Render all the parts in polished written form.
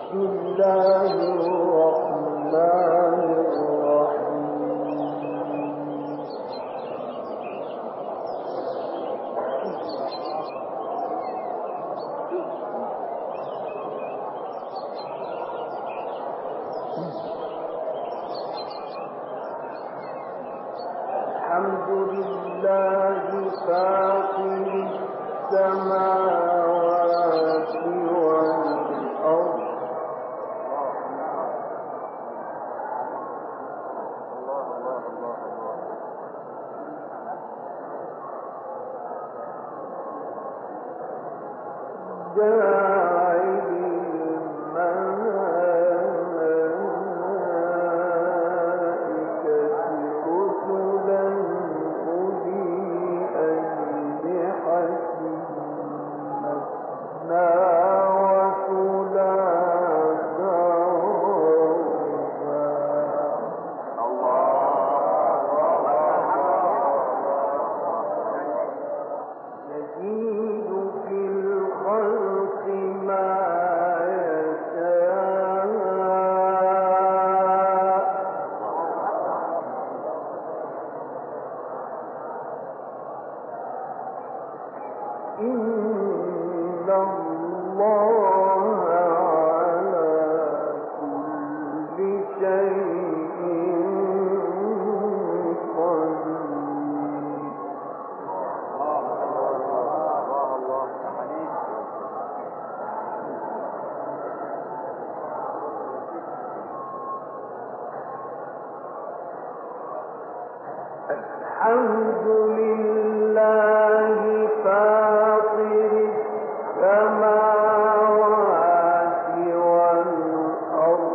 الحمد لله فاطر السماوات والأرض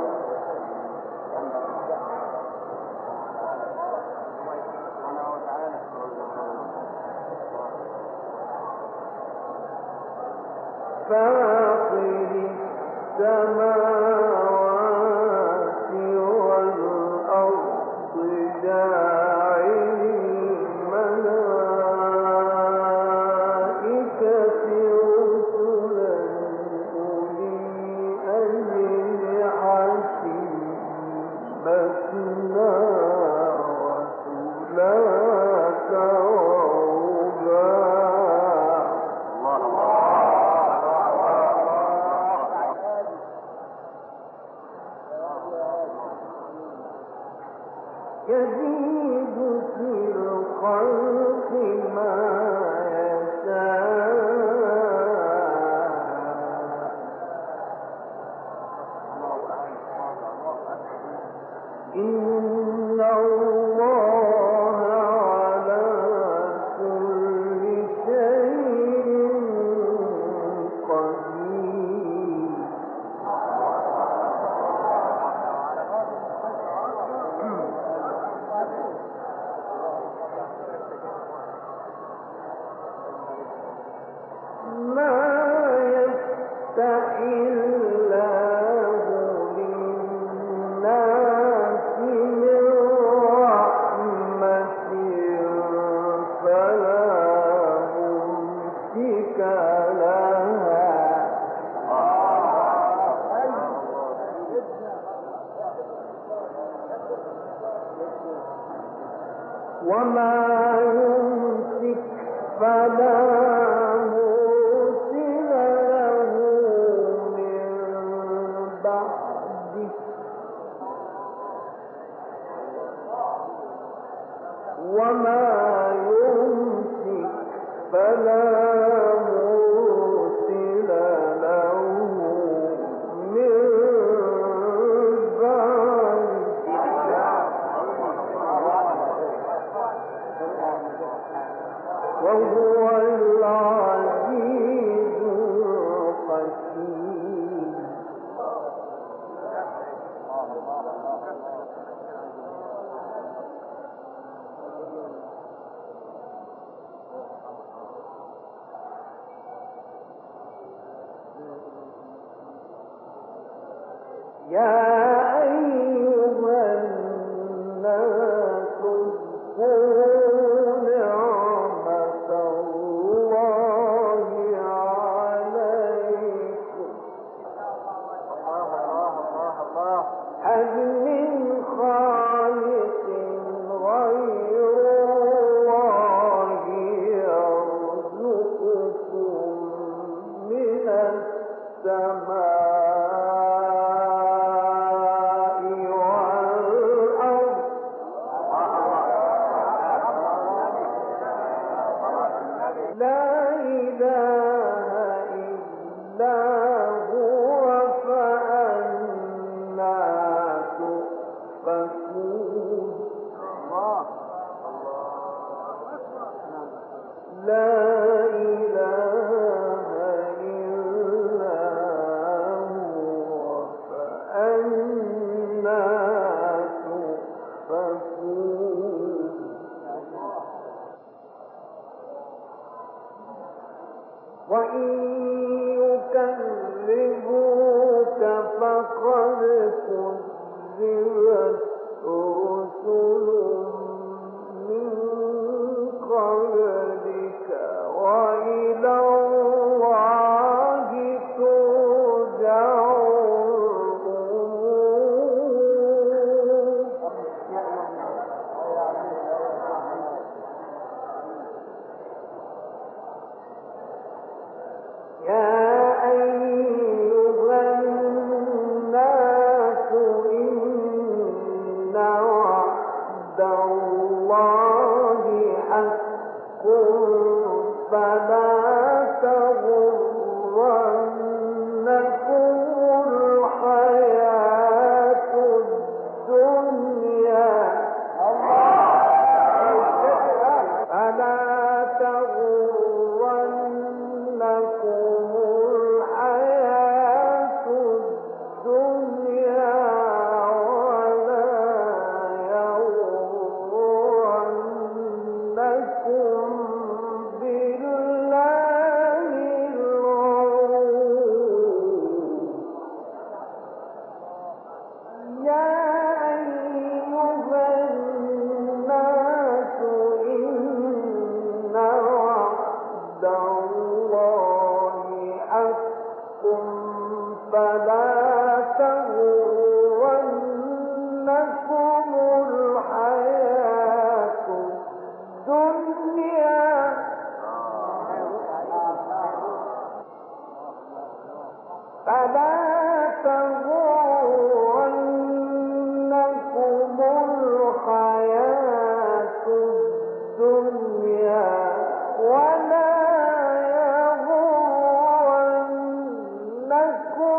فاطر السماوات والأرض جاعل الملائكة رسلا أولي أجنحة مثنى وثلاث يزيد في الخلق ما يشاء إن الله على كل شيء قدير ما يفتح الله للناس من رحمة فلا ممسك لها وما يمسك فلا مرسل له من بعده وما يمسك فلا مرسل له من وهو العزيز الحكيم يا أيها الناس اذكروا نعمة الله عليكم من السماء والأرض لا إله إلا هو فأنا تؤفكون لا إله إلا هو فأنا تؤفكون وإن يكذبوك فقد كذبت رسل من قبلك وإلى الله ترجع يا أيها الناس إن وعد الله حق فلا تغرنكم الحياة الدنيا فلا تغرنكم الحياة الدنيا ولا يغرنكم بالله الغرور يا أيها الناس إن وعد الله حق فلا تغرنكم الحياة الدنيا فلا تغرنكم الحياة الدنيا ولا يغرنكم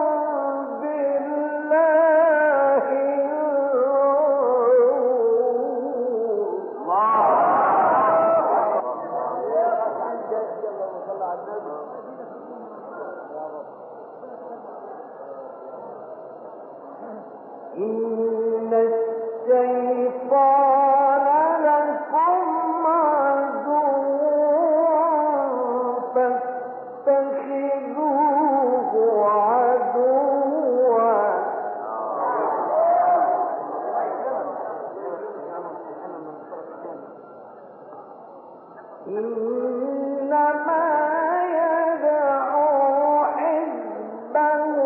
بالله إن الشيطان لكم عدو فاتخذوه عدوا إنما يدعو حزبه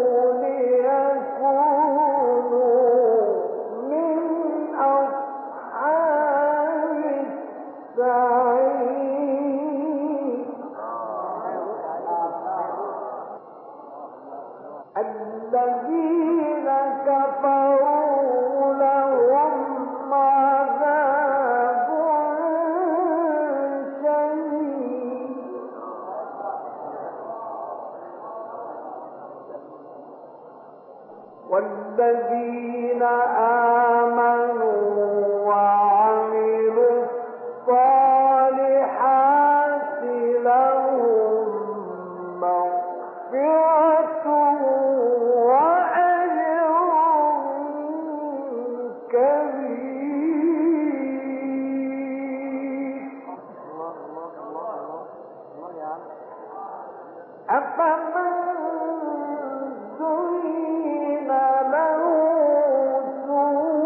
ليكونوا من أصحاب السعير الذين كفروا لهم عذاب شديد والذين آمنوا وعملوا الصالحات لهم مغفرة وأجر كبير أفمن زين له سوء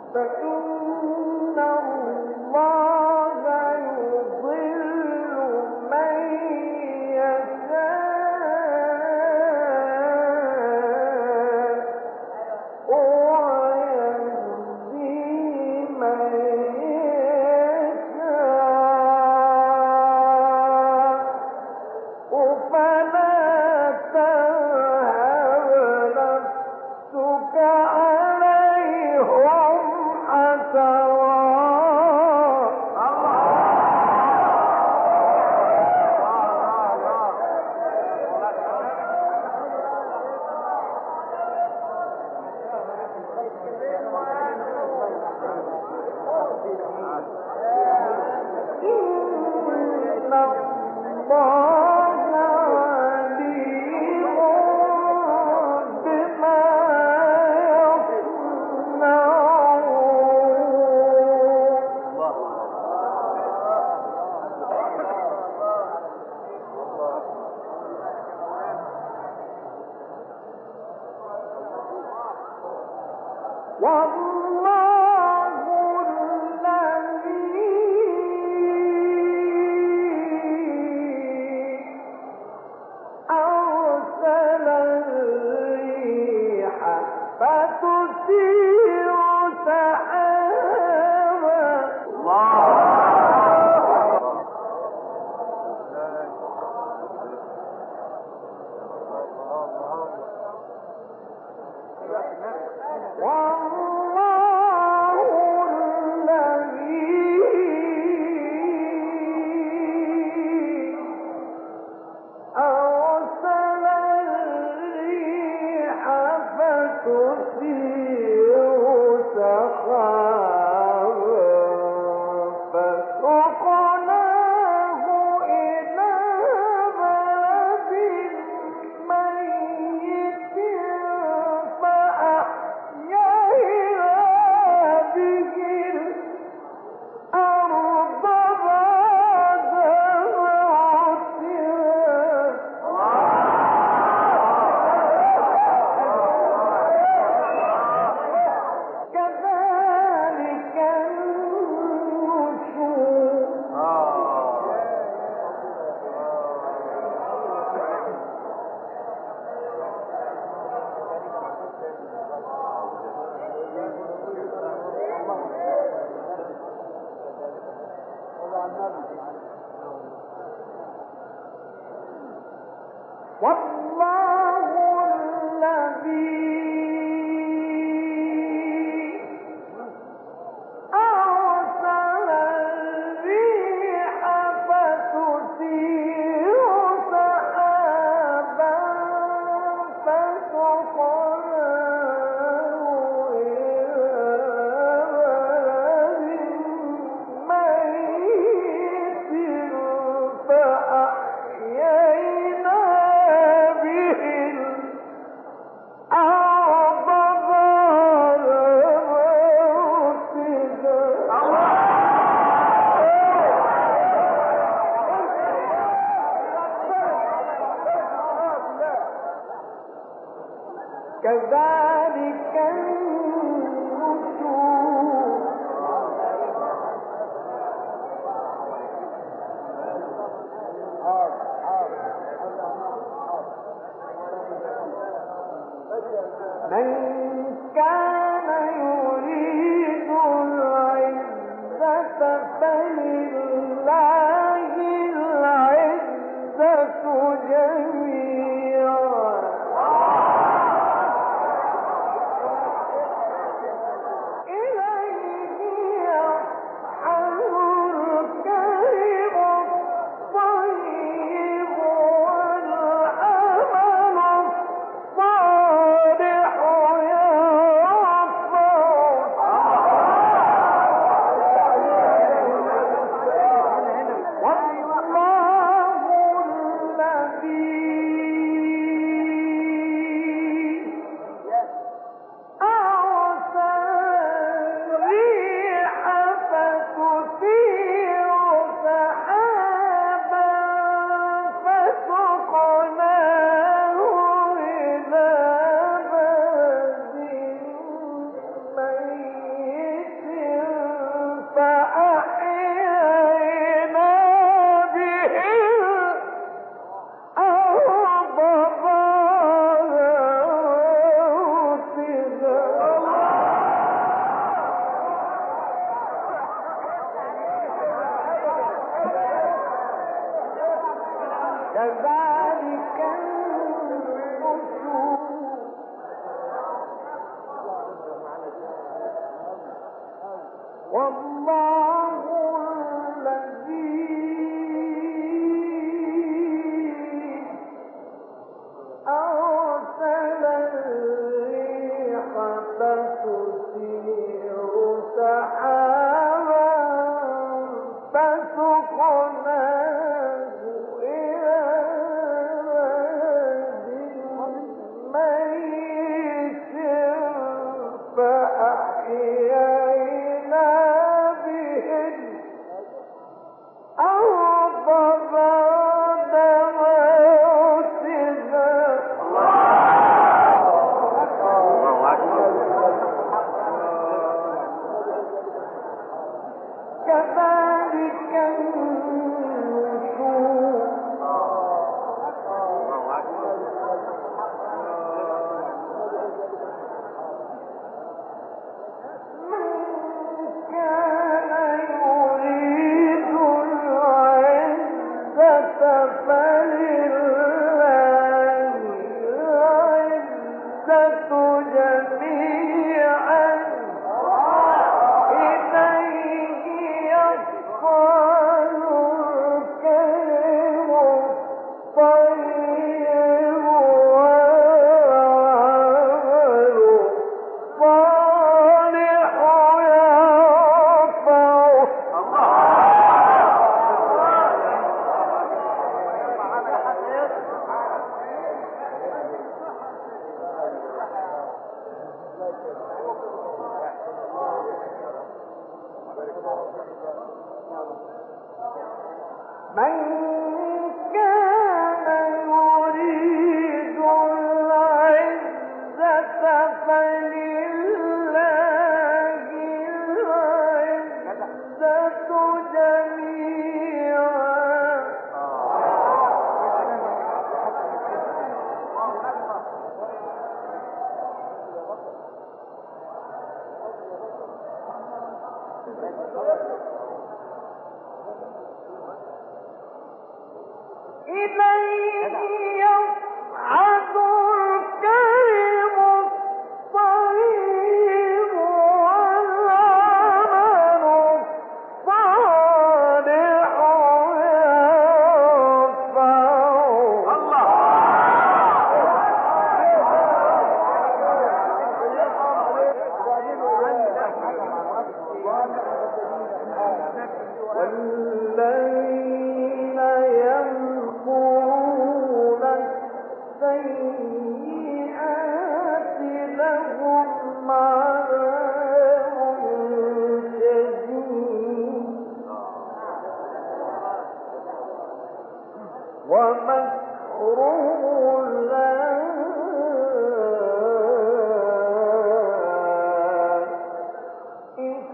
فإن الله يضل من يشاء ويهدي من يشاء فلا تذهب نفسك عليهم حسرات إن الله عليم بما يصنعون والله الذي أرسل الريح فتثير سحابا والله الذي أرسل الريح فتثير سحابا فسقناه إلى بلد ميت فأحيينا به الأرض بعد موتها كذلك النشور والله الذي أرسل الريح فتثير سحابا فسقناه إلى بلد ميت فأحيينا به الأرض بعد موتها كذلك النشور من كان يريد العزة فلله العزة جميعا إليه يصعد الكلم الطيب والعمل الصالح يرفعه كذلك والله الذي أرسل الريح فتثير سحابا فسقناه إلى بلد ميت فأحيينا به الأرض بعد موتها كذلك النشور من كان يريد العزة فلله العزة جميعا إليه يصعد الكلم الطيب والعمل الصالح يرفعه من كان يريد العزة فلله العزة جميعا إليه يصعد الكلم الطيب والعمل الصالح يرفعه والذين يمكرون السيئات لهم عذاب شديد ومكر أولئك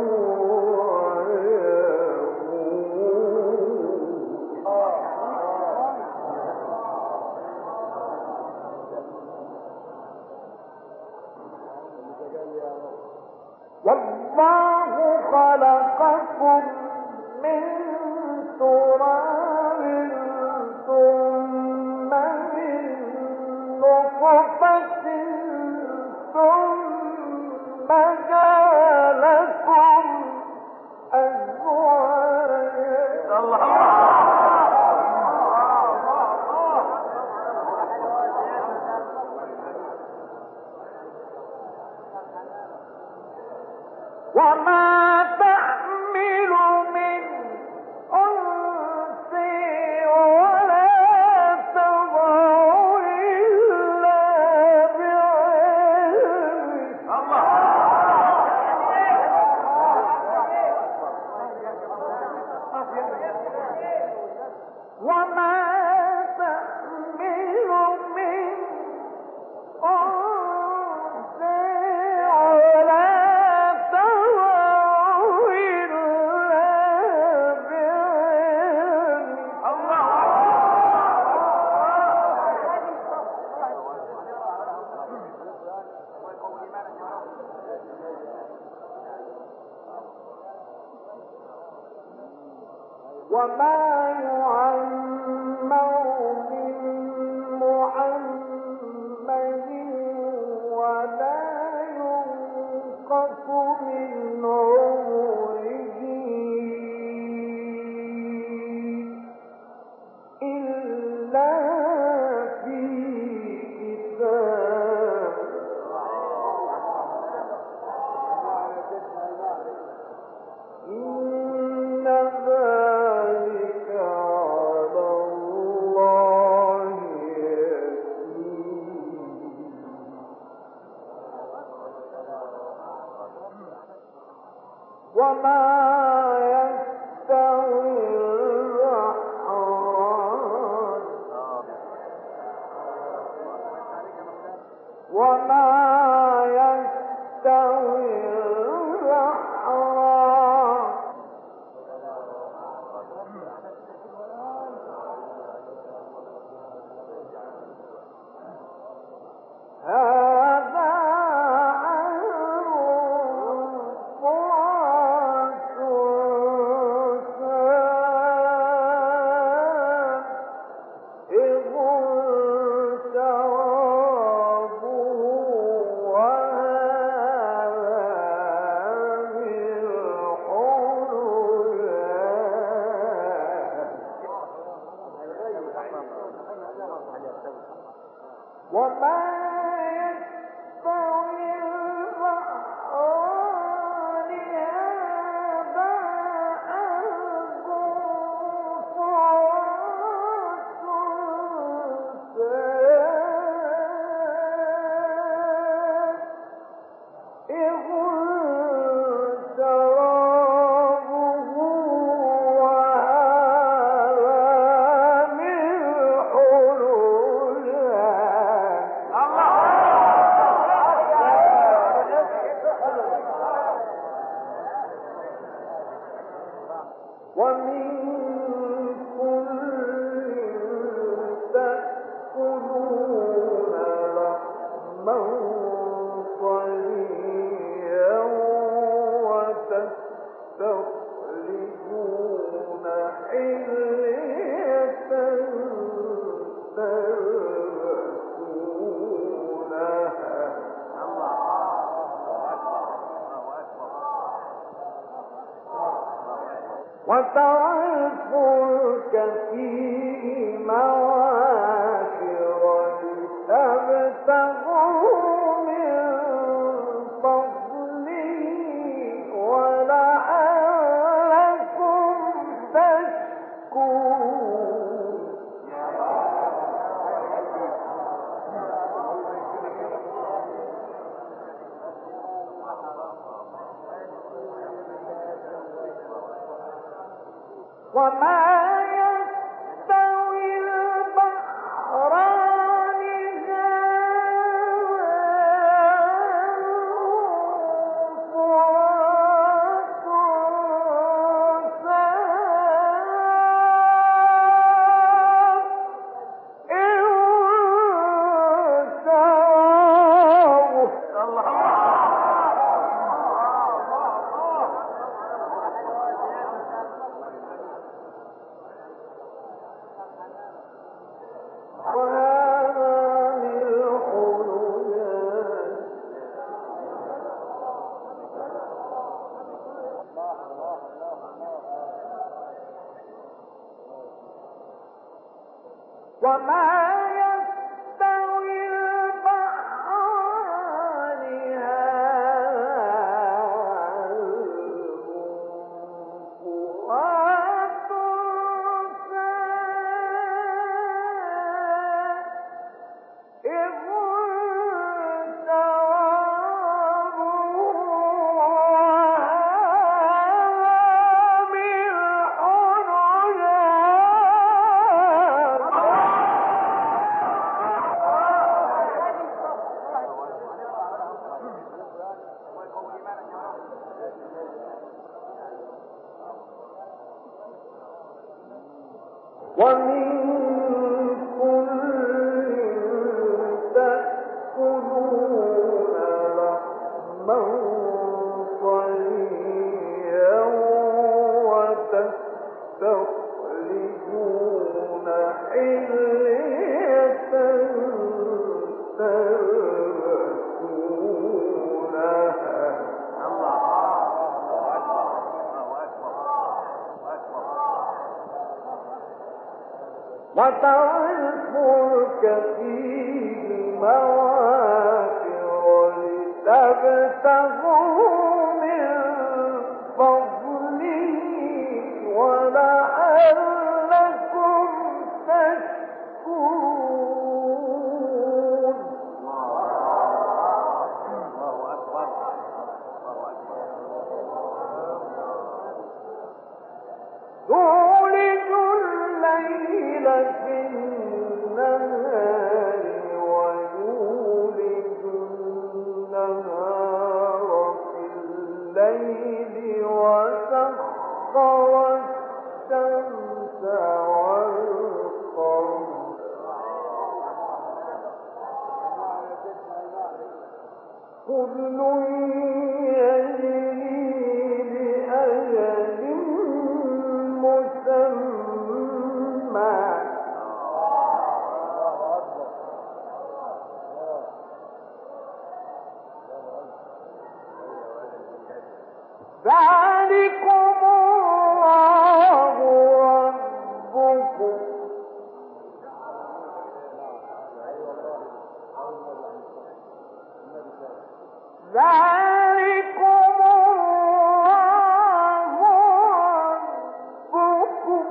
والله خلقكم من تراب ثم من نطفة ثم جعلكم أزواجا وما تحمل من أنثى ولا تضع إلا بعلمه وما تحمل من أنثى ولا تضع وما يعمر من معمر ولا ينقص من عمره إلا في كتاب إن ذلك على الله يسير وما يستوي البحران وما يستوي البحران هذا عذب فرات سائغ شرابه وهذا ملح وما يستوي البحران هذا عذب فرات سائغ شرابه وهذا ملح ومن كل تأكلون لحما طريا وتستخرجون حلية تلبسونها وترى الفلك فيه مواخر لتبتغوا من فضله ولعلكم تشكرون وما يستوي البحران فرات وما يستوي البحران هذا فرات سائغ شرابه وهذا ملح ومن كل تأكلون لحما طريا وتستخرجون وترى الفلك فيه مواخر لتبتغوا من فضله ولعلكم تشكرون. الله أكبر. تولج الليل في النهار ويولج النهار في الليل وسخر الشمس والقمر كل يجري لأجل مسمى ذلكم الله ربكم ذلكم الله ربكم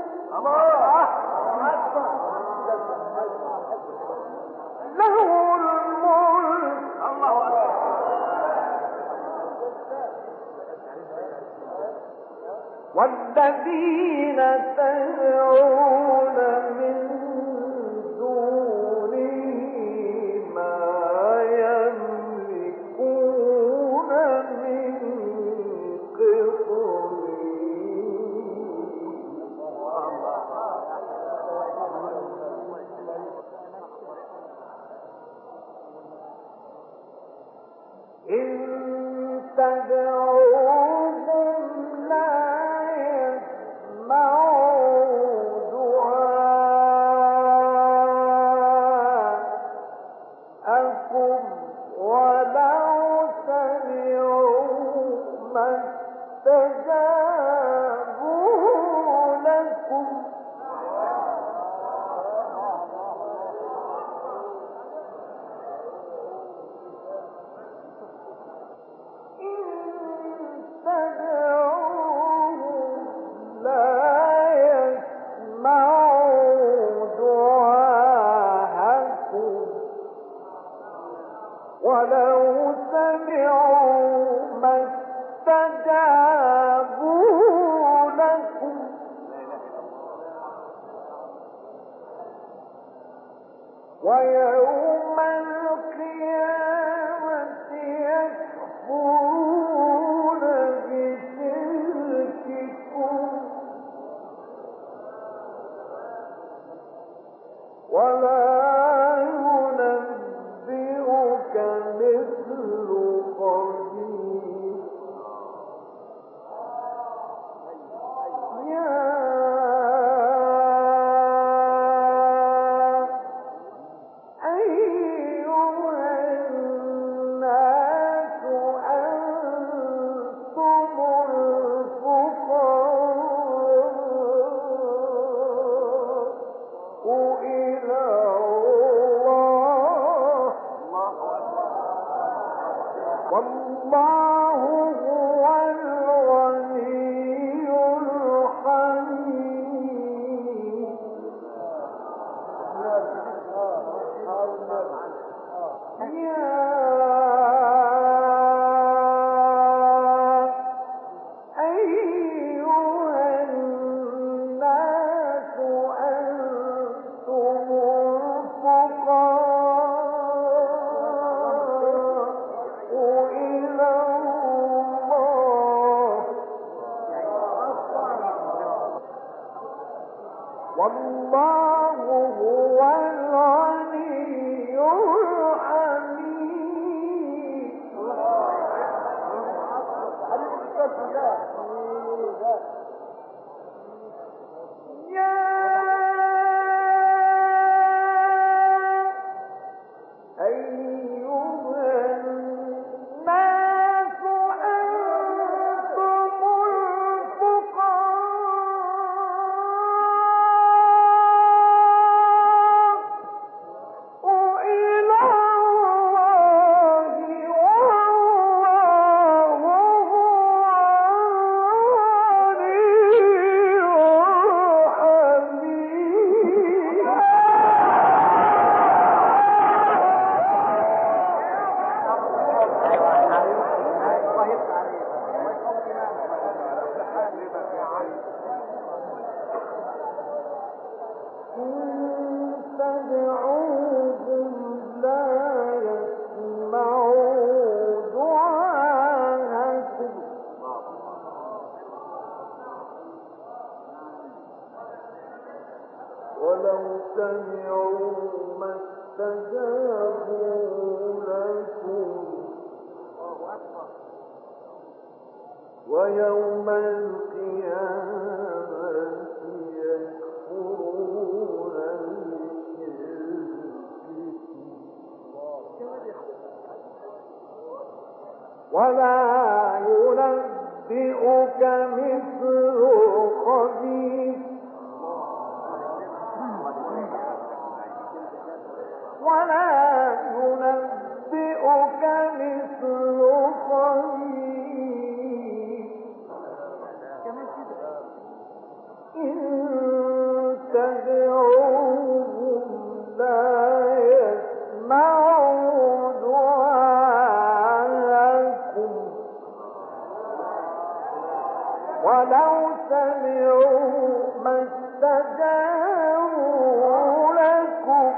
له الملك والذين تدعون من دونه ما يملكون من قطمير إن تدعوهم لا يسمعوا دعاءكم ولو سمعوا ما استجابوا لكم ولو سمعوا ما استجابوا لكم ويوم القيامة يكفرون بشرككم ولا ينبئك مثل خبير يا أيها الناس أنتم الفقراء إلى الله والله هو الغني الحميد يا أيها الناس أنتم الفقراء إلى الله والله هو الغني الحميد يا أيها الناس أنتم الفقراء سمعوا ما استجابوا لكم ويوم القيامة يكفرون بشرككم ولا ينبئك مثل خبير ولا ينبئك مثل خبير إن تدعوهم لا يسمعوا دعاءكم ولو سمعوا ما استجابوا لكم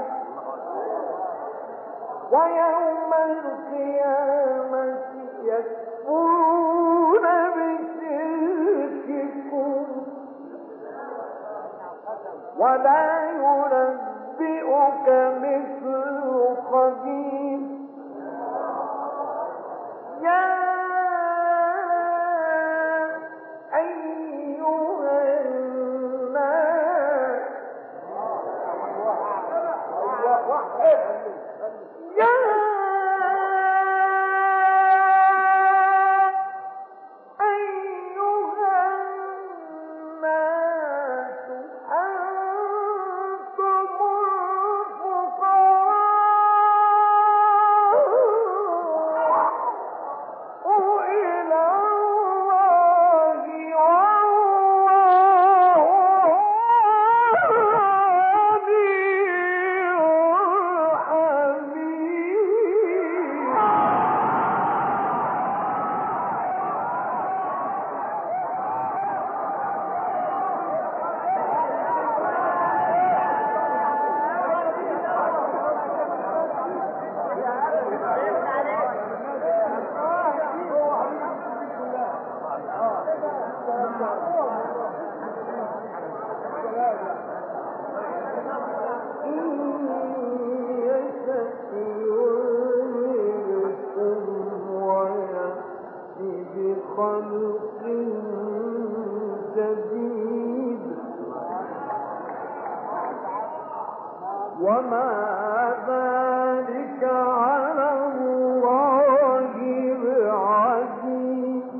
ويوم القيامة يكفرون بشرككم ولا ينبئك مثل خبير يا أيها الناس يا خلق جديد وما ذلك على الله بعزيز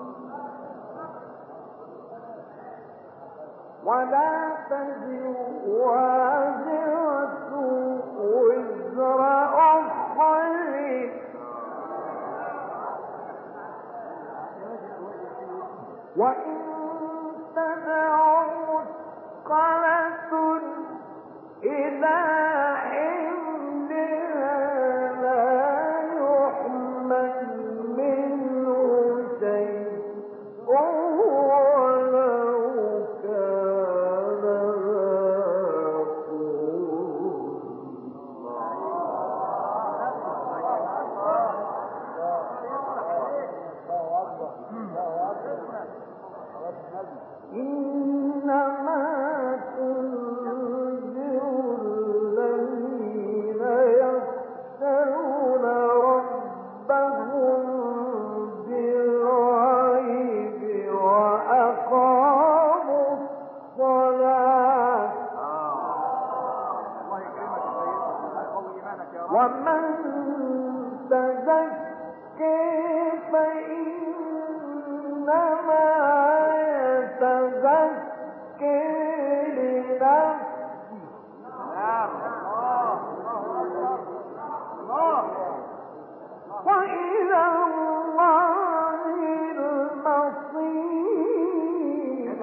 ولا تزر وازرة وزر أخرى وإن تدع مثقلة إلى حملها لا يحمل منه شيء ولو كان إنما تنذر الذين يخشون ربهم بالغيب وأقاموا الصلاة ومن تزكي فإنما يتزكي لنفسه وإلى الله المصير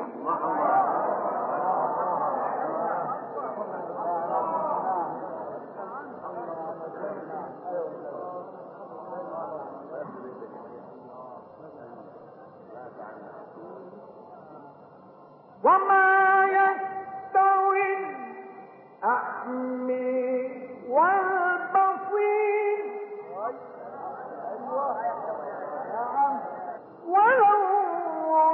وما يستوي الأعمى والبصير ولو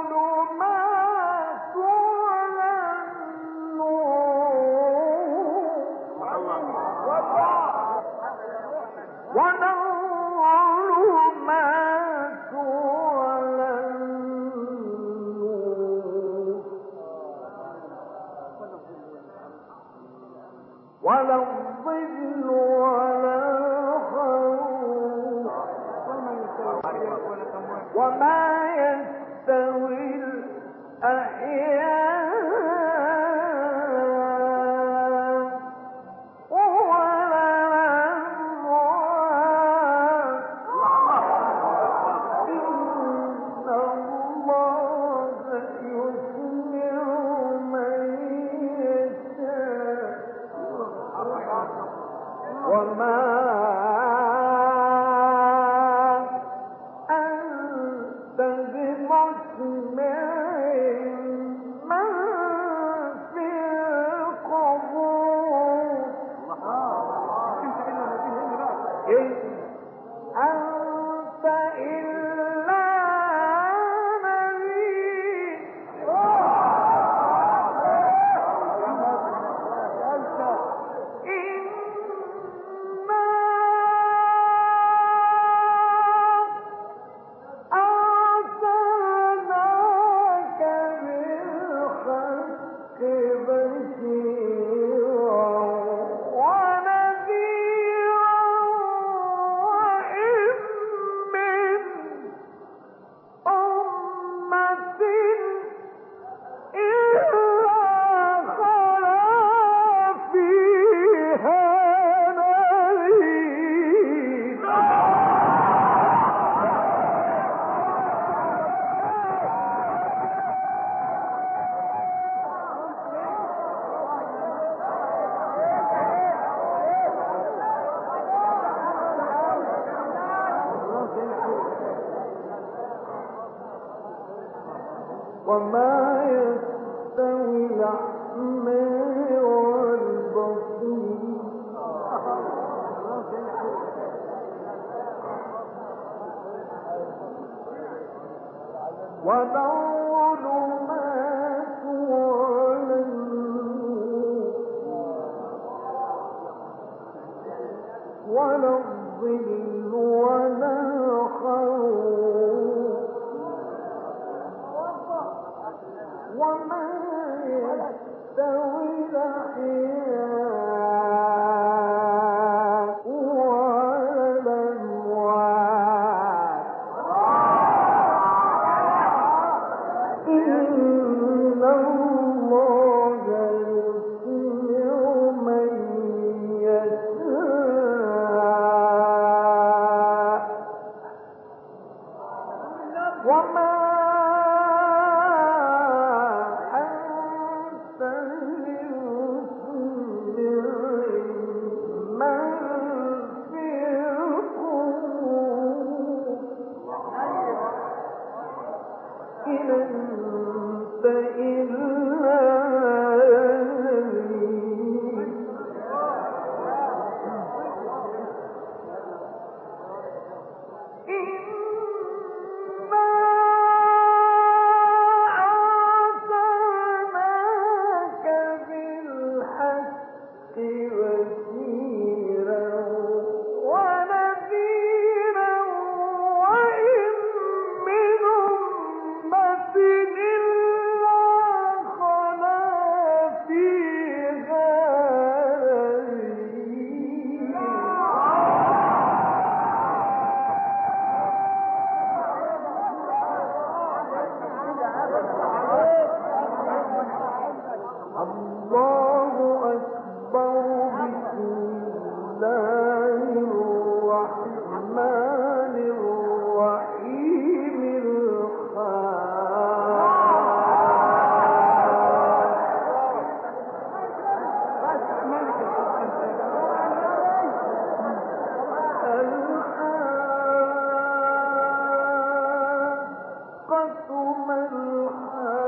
ظلمات ولا النور الحاقة ما الحاقة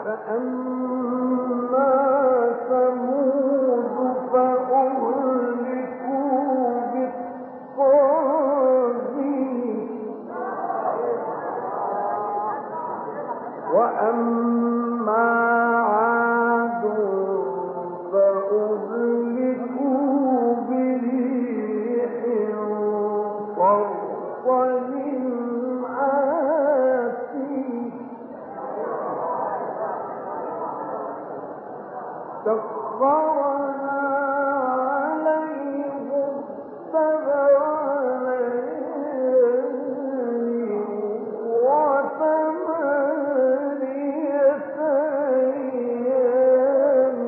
فأما ثمود فأهلكوا بالطاغية وأما عاد فأهلكوا بريح صرصر عاتية سخرنا عليهم سبع ليال وثمانية أيام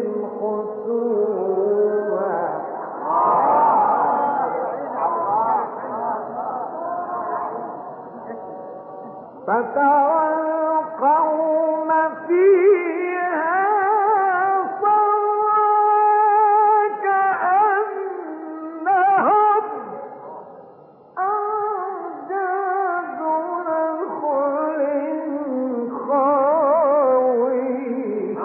حسوما فترى القوم فيها صرعى كأنهم أعجاز نخل خاوية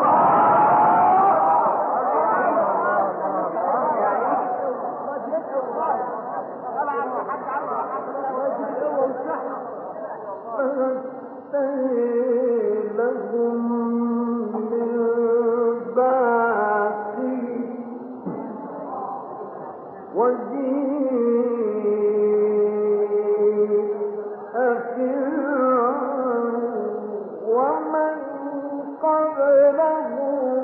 فهل لهم من باقي وجيء فرعون ومن قبله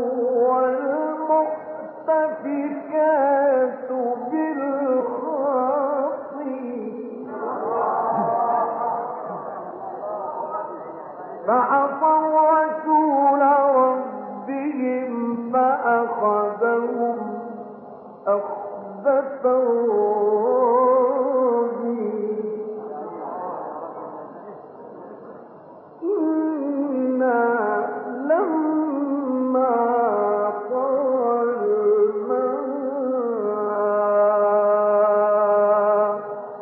والمؤتفكات بالخاطئة فعصوا رسول ربهم فأخذهم أخذة رابية إنا لما طغى الماء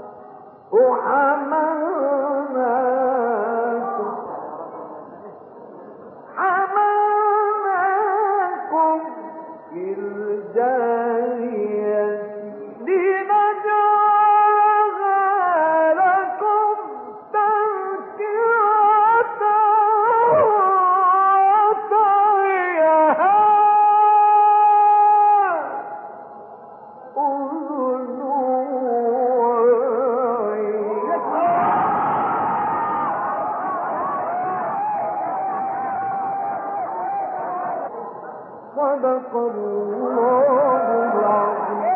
حملناكم في الجارية لنجعلها لكم تذكرة وتعيها أذن واعية صدق الله العظيم.